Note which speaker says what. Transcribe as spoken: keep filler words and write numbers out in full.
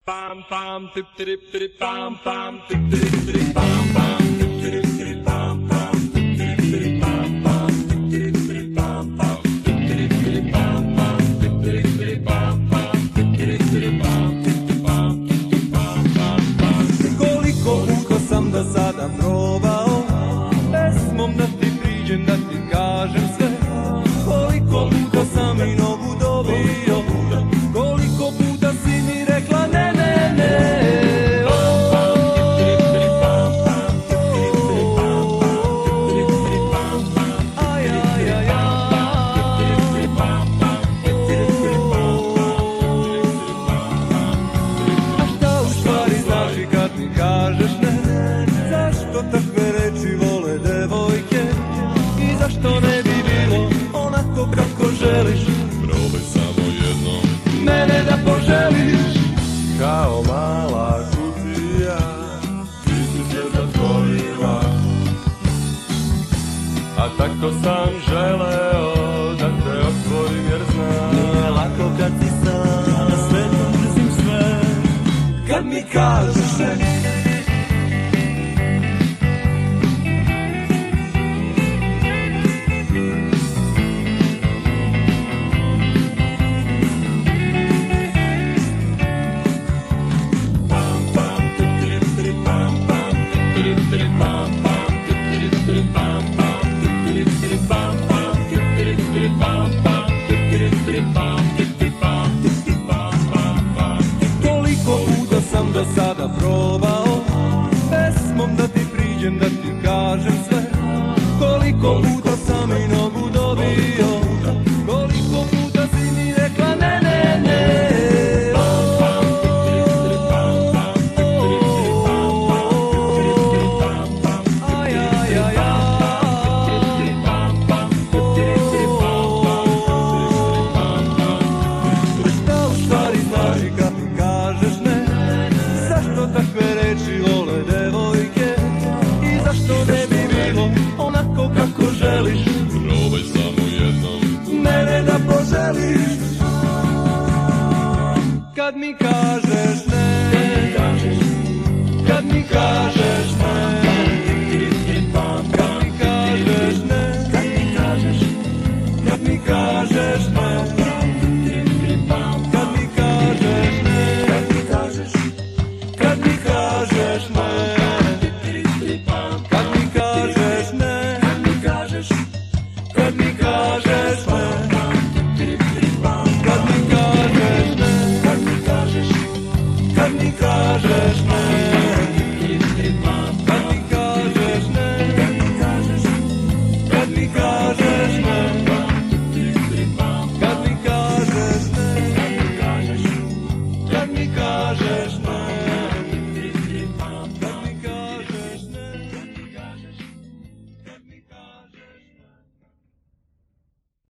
Speaker 1: pam pam tip trip trip pam pam tip trip trip pam pam tip trip trip pam pam tip trip trip pam pam tip trip trip pam pam tip trip trip pam pam tip trip trip pam pam tip trip trip pam pam pam pam pam.
Speaker 2: Koliko puta sam da sada probao pesmom da ti priđem, da ti kažem sve. Koliko puta sam i nogu dobio, koliko puta si mi rekla ne, ne, ne. Zašto ne bi bilo onako kako želiš?
Speaker 3: Probaj samo jednom
Speaker 2: mene da poželiš.
Speaker 3: Kao mala kutija ti si se zatvorila, a tako sam želeo da te otvorim jer znam.
Speaker 2: Nije lako kad si sam, na svetom mrzim sve. Kad mi kažeš ne, koliko puta sam do sada probao pesmom da ti priđem, da ti kažem sve. Koliko puta sam i nogu dobio, koliko puta si mi rekla ne, ne, ne.
Speaker 3: Probaj samo jednom
Speaker 2: mene da poželiš. Kad mi kažeš ne, kad mi kažeš ne, kad mi kažeš ne, kad mi kažeš, kad mi kažeš ne, kad mi kažeš ne, kad mi kažeš, kad mi kažeš ne, kad mi kažeš ne, kad mi kažeš, kad mi kažeš ne, kad mi kažeš ne, kad mi kažeš, kad mi kažeš ne.